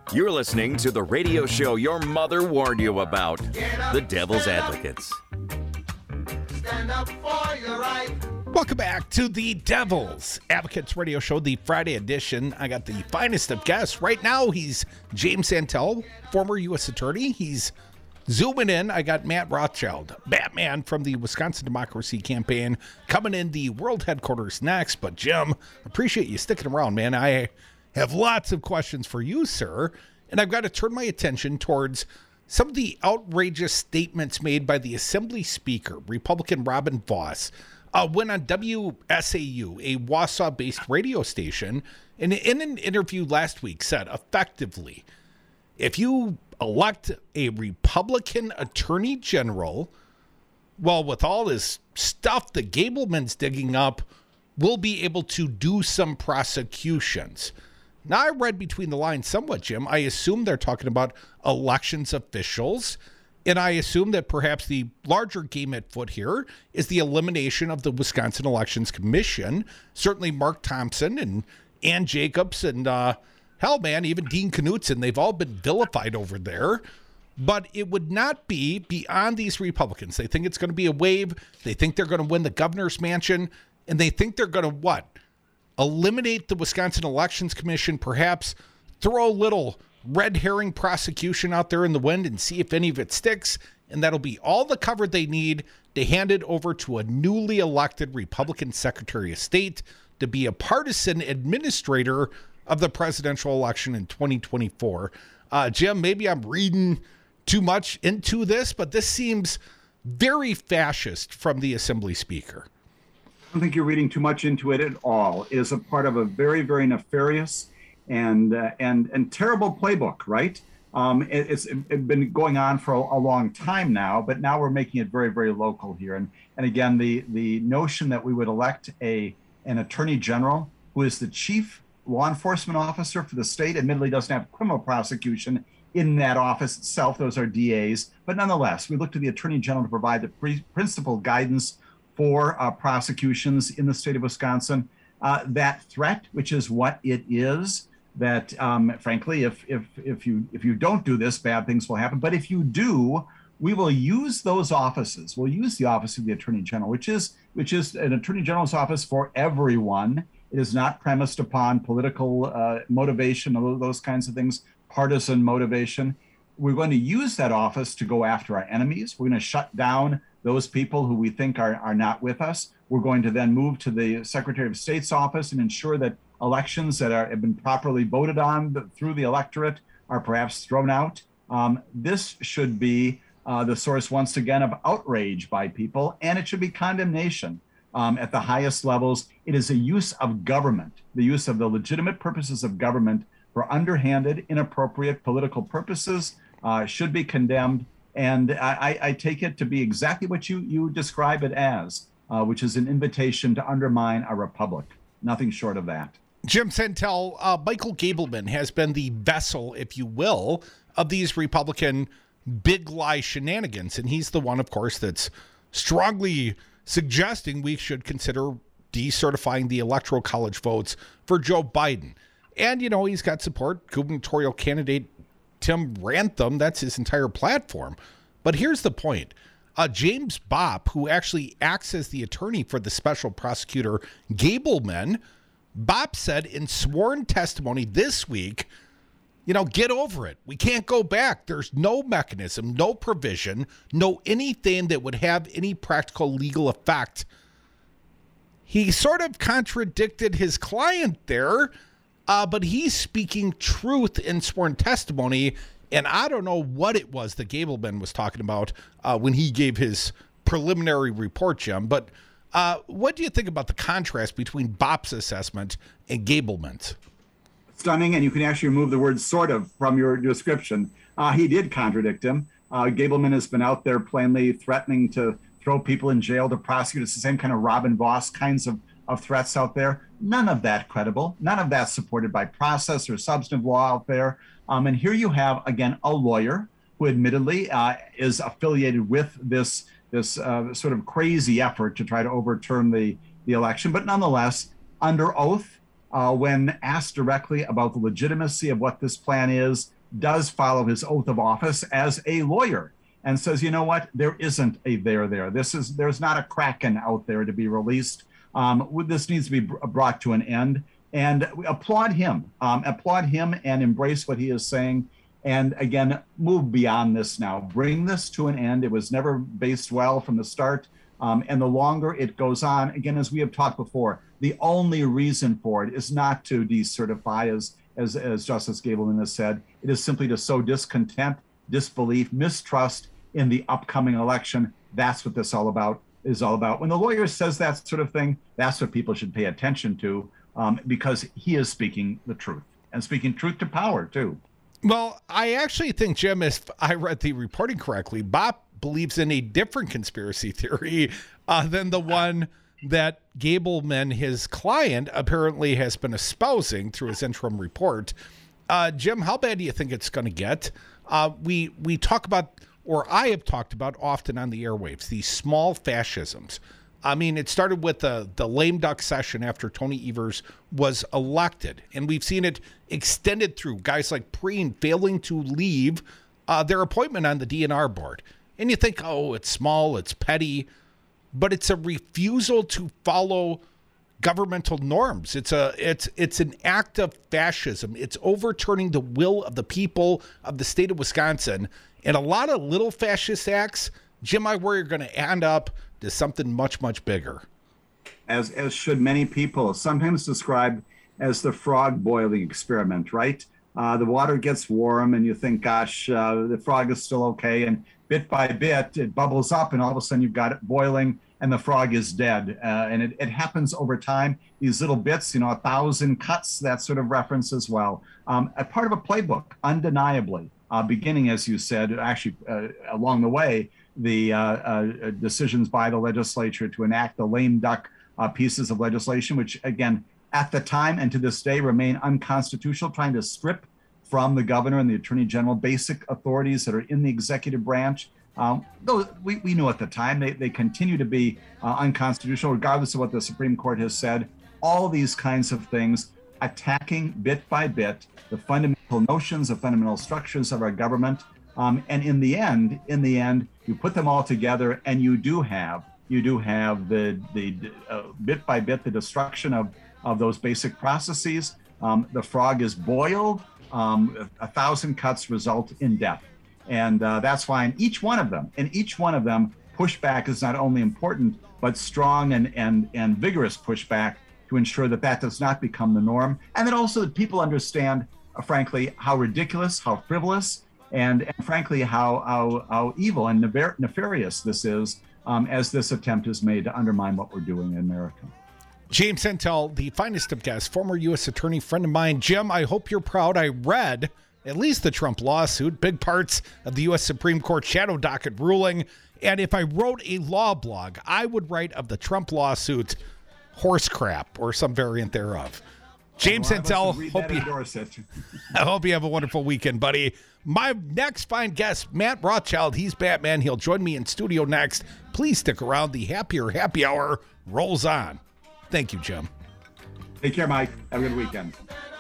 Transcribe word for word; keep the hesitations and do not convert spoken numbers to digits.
You're listening to the radio show your mother warned you about, The Devil's Advocates. Stand up for your right. Welcome back to the Devil's Advocates radio show, the Friday edition. I got the finest of guests. Right now, he's James Santel, former U S attorney. He's zooming in. I got Matt Rothschild, Batman from the Wisconsin Democracy Campaign, coming in the world headquarters next. But Jim, appreciate you sticking around, man. I have lots of questions for you, sir. And I've got to turn my attention towards some of the outrageous statements made by the Assembly Speaker, Republican Robin Vos, uh, when on W S A U, a Wausau-based radio station, and in an interview last week said, effectively, if you elect a Republican attorney general, well, with all this stuff that Gableman's digging up, we'll be able to do some prosecutions. Now, I read between the lines somewhat, Jim. I assume they're talking about elections officials, and I assume that perhaps the larger game at foot here is the elimination of the Wisconsin Elections Commission. Certainly Mark Thompson and Ann Jacobs and, uh, hell, man, even Dean Knutson, they've all been vilified over there. But it would not be beyond these Republicans. They think it's going to be a wave. They think they're going to win the governor's mansion, and they think they're going to what? Eliminate the Wisconsin Elections Commission, perhaps throw a little red herring prosecution out there in the wind and see if any of it sticks, and that'll be all the cover they need to hand it over to a newly elected Republican Secretary of State to be a partisan administrator of the presidential election in twenty twenty-four. Uh, Jim, maybe I'm reading too much into this, but this seems very fascist from the Assembly Speaker. I don't think you're reading too much into it at all. It is a part of a very, very nefarious and uh, and and terrible playbook, right? Um, it, it's it been going on for a, a long time now, but now we're making it very, very local here. And and again, the the notion that we would elect a an attorney general who is the chief law enforcement officer for the state, admittedly doesn't have criminal prosecution in that office itself. Those are D As, but nonetheless, we look to the attorney general to provide the pre- principal guidance for uh, prosecutions in the state of Wisconsin. Uh, that threat, which is what it is, that um, frankly, if if if you if you don't do this, bad things will happen. But if you do, we will use those offices. We'll use the office of the Attorney General, which is which is an Attorney General's office for everyone. It is not premised upon political uh, motivation, those kinds of things, partisan motivation. We're going to use that office to go after our enemies. We're going to shut down those people who we think are, are not with us. We're going to then move to the Secretary of State's office and ensure that elections that are, have been properly voted on through the electorate are perhaps thrown out. Um, this should be uh, the source, once again, of outrage by people, and it should be condemnation um, at the highest levels. It is a use of government, the use of the legitimate purposes of government for underhanded, inappropriate political purposes uh, should be condemned. And I, I take it to be exactly what you, you describe it as, uh, which is an invitation to undermine our republic. Nothing short of that. Jim Santel, uh, Michael Gableman has been the vessel, if you will, of these Republican big lie shenanigans. And he's the one, of course, that's strongly suggesting we should consider decertifying the Electoral College votes for Joe Biden. And, you know, he's got support, gubernatorial candidate Tim Rantham, that's his entire platform. But here's the point. Uh, James Bopp, who actually acts as the attorney for the special prosecutor Gableman, Bopp said in sworn testimony this week, you know, get over it. We can't go back. There's no mechanism, no provision, no anything that would have any practical legal effect. He sort of contradicted his client there. Uh, but he's speaking truth in sworn testimony, and I don't know what it was that Gableman was talking about uh, when he gave his preliminary report, Jim. But uh, what do you think about the contrast between Bopp's assessment and Gableman's? Stunning, and you can actually remove the word "sort of" from your description. Uh, he did contradict him. Uh, Gableman has been out there plainly threatening to throw people in jail to prosecute. It's the same kind of Robin Vos kinds of, of threats out there. None of that credible. None of that supported by process or substantive law out there. Um, and here you have, again, a lawyer who admittedly uh, is affiliated with this this uh, sort of crazy effort to try to overturn the, the election. But nonetheless, under oath, uh, when asked directly about the legitimacy of what this plan is, does follow his oath of office as a lawyer and says, you know what, there isn't a there there. This is there's not a Kraken out there to be released. Um, this needs to be brought to an end. And we applaud him, um, applaud him and embrace what he is saying. And again, move beyond this now. Bring this to an end. It was never based well from the start. Um, and the longer it goes on, again, as we have talked before, the only reason for it is not to decertify, as, as, as Justice Gableman has said. It is simply to sow discontent, disbelief, mistrust in the upcoming election. That's what this all about is all about. When the lawyer says that sort of thing, that's what people should pay attention to, um, because he is speaking the truth and speaking truth to power, too. Well, I actually think, Jim, if I read the reporting correctly, Bob believes in a different conspiracy theory uh, than the one that Gableman, his client, apparently has been espousing through his interim report. Uh, Jim, how bad do you think it's going to get? Uh, we we talk about, or I have talked about often on the airwaves, these small fascisms. I mean, it started with the, the lame duck session after Tony Evers was elected, and we've seen it extended through guys like Preen failing to leave uh, their appointment on the D N R board. And you think, oh, it's small, it's petty, but it's a refusal to follow governmental norms. It's a it's it's an act of fascism. It's overturning the will of the people of the state of Wisconsin. And a lot of little fascist acts, Jim, I worry are going to end up to something much, much bigger. As as should many people, sometimes described as the frog boiling experiment, right? Uh, the water gets warm and you think, gosh, uh, the frog is still okay. And bit by bit, it bubbles up and all of a sudden you've got it boiling and the frog is dead. Uh, and it, it happens over time. These little bits, you know, a thousand cuts, that sort of reference as well. Um, a part of a playbook, undeniably, uh, beginning, as you said, actually uh, along the way, the uh, uh, decisions by the legislature to enact the lame duck uh, pieces of legislation, which, again, at the time and to this day remain unconstitutional, trying to strip from the governor and the attorney general basic authorities that are in the executive branch. Um, though we, we knew at the time they, they continue to be uh, unconstitutional, regardless of what the Supreme Court has said. All these kinds of things, attacking bit by bit the fundamental notions, the fundamental structures of our government. Um, and in the end, in the end, you put them all together, and you do have you do have the the uh, bit by bit the destruction of of those basic processes. Um, the frog is boiled. Um, a, a thousand cuts result in death, and uh, that's why in each one of them, in each one of them, pushback is not only important but strong and and and vigorous pushback to ensure that that does not become the norm, and that also that people understand, uh, frankly, how ridiculous, how frivolous, and, and frankly, how, how, how evil and nefar- nefarious this is um, as this attempt is made to undermine what we're doing in America. James Santel, the finest of guests, former U S attorney, friend of mine. Jim, I hope you're proud. I read at least the Trump lawsuit, big parts of the U S Supreme Court shadow docket ruling. And if I wrote a law blog, I would write of the Trump lawsuit horse crap or some variant thereof. James Santel, hope you, I hope you have a wonderful weekend, buddy. My next fine guest, Matt Rothschild, he's Batman. He'll join me in studio next. Please stick around. The Happier Happy Hour rolls on. Thank you, Jim. Take care, Mike. Have a good weekend.